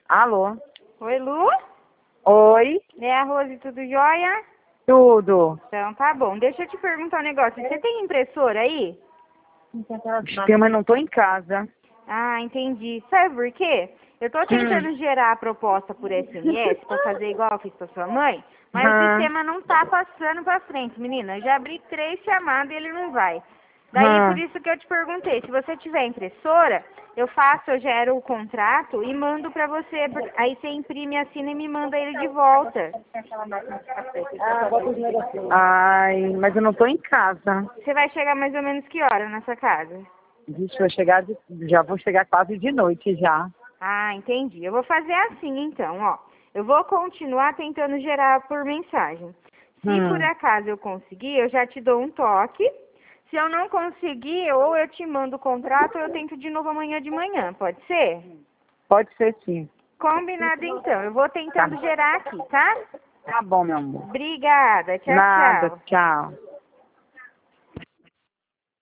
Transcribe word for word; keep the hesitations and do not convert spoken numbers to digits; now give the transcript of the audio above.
Alô? Oi, Lu? Oi? É a Rose, tudo jóia? Tudo. Então tá bom. Deixa eu te perguntar um negócio. Você tem impressora aí? Tem, mas não tô em casa. Ah, entendi. Sabe por quê? Eu tô Hum. tentando gerar a proposta por S M S pra fazer igual eu fiz pra sua mãe, mas o Hum. sistema não tá passando pra frente, menina. Eu já abri três chamadas e ele não vai. Daí, por Hum. isso que eu te perguntei, se você tiver impressora, eu faço, eu gero o contrato e mando pra você. por- Aí você imprime, assina e me manda ele de volta. Ai, mas eu não tô em casa. Você vai chegar mais ou menos que hora na sua casa? Vixe, eu chegar de, já vou chegar quase de noite já. Ah, entendi. Eu vou fazer assim então, ó. Eu vou continuar tentando gerar por mensagem. Se por Hum. acaso eu conseguir, eu já te dou um toque. Se eu não conseguir, ou eu te mando o contrato ou eu tento de novo amanhã de manhã, pode ser? Pode ser sim. Combinado então. Eu vou Tá. tentando gerar aqui, tá? Tá bom, meu amor. Obrigada. Tchau, Nada, tchau. tchau.